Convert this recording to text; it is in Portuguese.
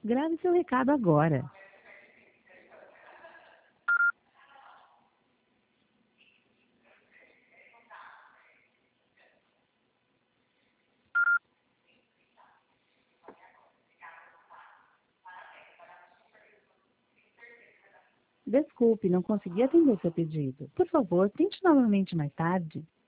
Grave seu recado agora. Desculpe, não consegui atender seu pedido. Por favor, tente novamente mais tarde.